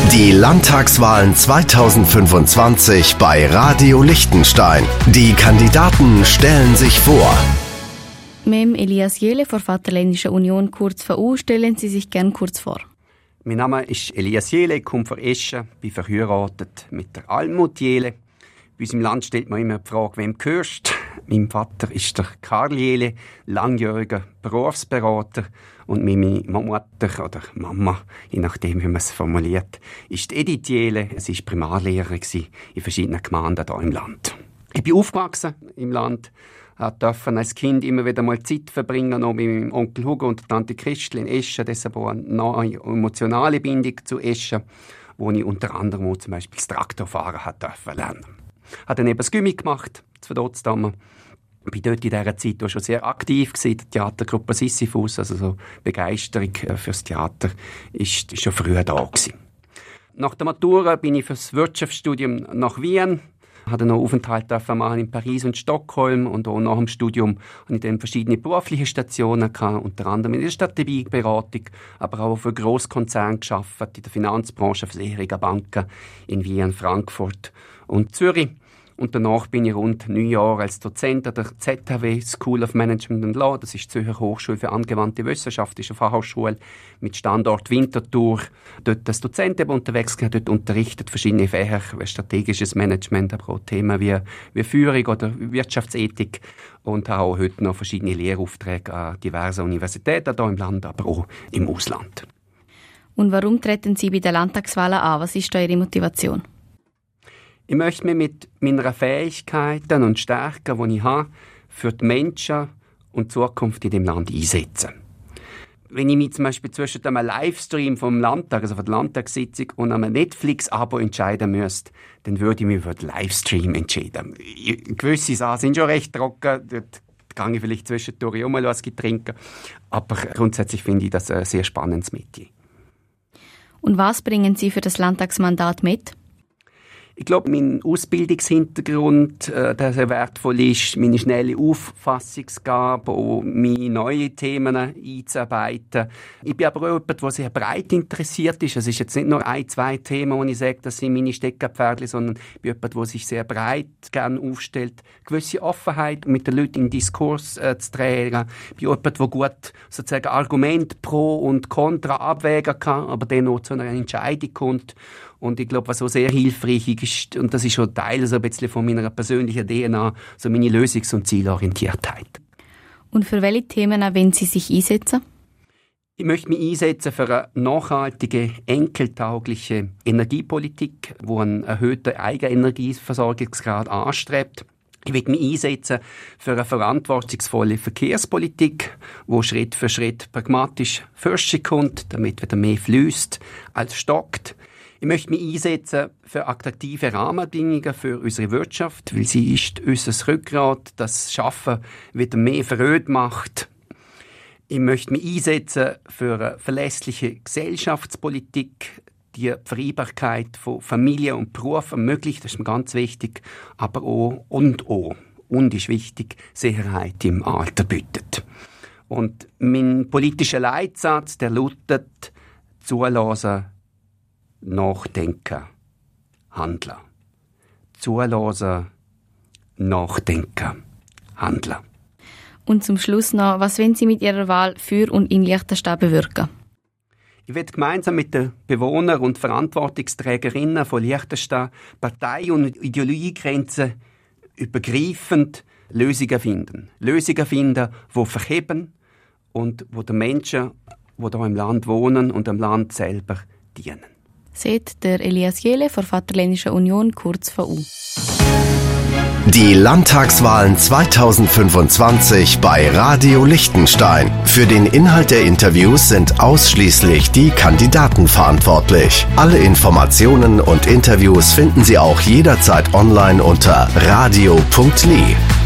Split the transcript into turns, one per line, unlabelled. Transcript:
Die Landtagswahlen 2025 bei Radio Liechtenstein. Die Kandidaten stellen sich vor.
Mem Elias Jele von Vaterländischer Union, kurz VU, stellen Sie sich gern kurz vor.
Mein Name ist Elias Jele, ich komme von Eschen, bin verheiratet mit der Almut Jele. Bei uns im Land stellt man immer die Frage, wem gehörst? Mein Vater ist der Karl Jele, langjähriger Berufsberater. Und meine Mutter oder Mama, je nachdem, wie man es formuliert, ist Edith Jele. Sie war Primarlehrerin in verschiedenen Gemeinden hier im Land. Ich bin aufgewachsen im Land, durfte als Kind immer wieder mal Zeit verbringen, noch mit meinem Onkel Hugo und der Tante Christel in Eschen. Deshalb auch eine neue emotionale Bindung zu Eschen, wo ich unter anderem auch zum Beispiel das Traktorfahren durfte lernen. Ich habe dann eben das Gymi gemacht, zu Potsdam. Ich war dort in dieser Zeit auch schon sehr aktiv gewesen, der Theatergruppe Sisyphus, also so Begeisterung fürs Theater ist schon früher da gewesen. Nach der Matura bin ich fürs Wirtschaftsstudium nach Wien, hatte noch Aufenthalt machen in Paris und Stockholm und auch nach dem Studium habe ich dann verschiedene berufliche Stationen gehabt, unter anderem in der Strategieberatung, aber auch für Grosskonzerne gearbeitet, in der Finanzbranche, Versicherungen, Banken in Wien, Frankfurt und Zürich. Und danach bin ich rund 9 Jahre als Dozent an der ZHW School of Management and Law. Das ist die Zürcher Hochschule für angewandte Wissenschaft, ist eine Fachhochschule mit Standort Winterthur. Dort als Dozent eben unterwegs, dort unterrichtet verschiedene Fächer, wie strategisches Management, aber auch Themen wie Führung oder Wirtschaftsethik. Und habe auch heute noch verschiedene Lehraufträge an diversen Universitäten hier im Land, aber auch im Ausland.
Und warum treten Sie bei den Landtagswahlen an? Was ist da Ihre Motivation?
Ich möchte mich mit meinen Fähigkeiten und Stärken, die ich habe, für die Menschen und die Zukunft in dem Land einsetzen. Wenn ich mich zum Beispiel zwischen einem Livestream vom Landtag, also von der Landtagssitzung, und einem Netflix-Abo entscheiden müsste, dann würde ich mich für den Livestream entscheiden. Gewisse Sachen sind schon recht trocken, dort gehe ich vielleicht zwischendurch auch mal was trinken, aber grundsätzlich finde ich das ein sehr spannendes Metier.
Und was bringen Sie für das Landtagsmandat mit?
Ich glaube, mein Ausbildungshintergrund, der sehr wertvoll ist, meine schnelle Auffassungsgabe, auch meine neuen Themen einzuarbeiten. Ich bin aber auch jemand, der sehr breit interessiert ist. Es ist jetzt nicht nur 1-2 Themen, wo ich sage, das sind meine Steckerpferdchen, sondern ich bin jemand, der sich sehr breit gerne aufstellt. Gewisse Offenheit, mit den Leuten in Diskurs zu tragen. Ich bin jemand, der gut sozusagen Argumente pro und contra abwägen kann, aber dann auch zu einer Entscheidung kommt. Und ich glaube, was auch sehr hilfreich ist, und das ist schon Teil so ein bisschen von meiner persönlichen DNA, so meine Lösungs- und Zielorientiertheit.
Und für welche Themen wollen Sie sich einsetzen?
Ich möchte mich einsetzen für eine nachhaltige, enkeltaugliche Energiepolitik, die einen erhöhten Eigenenergieversorgungsgrad anstrebt. Ich möchte mich einsetzen für eine verantwortungsvolle Verkehrspolitik, die Schritt für Schritt pragmatisch vorwärts kommt, damit wieder mehr fließt als stockt. Ich möchte mich einsetzen für attraktive Rahmenbedingungen für unsere Wirtschaft, weil sie ist unser Rückgrat, das Schaffen wieder mehr Freude macht. Ich möchte mich einsetzen für eine verlässliche Gesellschaftspolitik, die Vereinbarkeit von Familie und Beruf ermöglicht, das ist mir ganz wichtig, aber auch und ist wichtig, Sicherheit im Alter bietet. Und mein politischer Leitsatz, der lautet: Zulassen, nachdenken, handeln. Zulassen, nachdenken, handeln.
Und zum Schluss noch, was wollen Sie mit Ihrer Wahl für und in Liechtenstein bewirken?
Ich werde gemeinsam mit den Bewohnern und Verantwortungsträgerinnen von Liechtenstein Partei- und Ideologiegrenzen übergreifend Lösungen finden. Lösungen finden, die verheben und die den Menschen, die hier im Land wohnen und dem Land selber dienen.
Seht der Elias Jele von Vaterländischer Union, kurz VU.
Die Landtagswahlen 2025 bei Radio Liechtenstein. Für den Inhalt der Interviews sind ausschließlich die Kandidaten verantwortlich. Alle Informationen und Interviews finden Sie auch jederzeit online unter radio.li.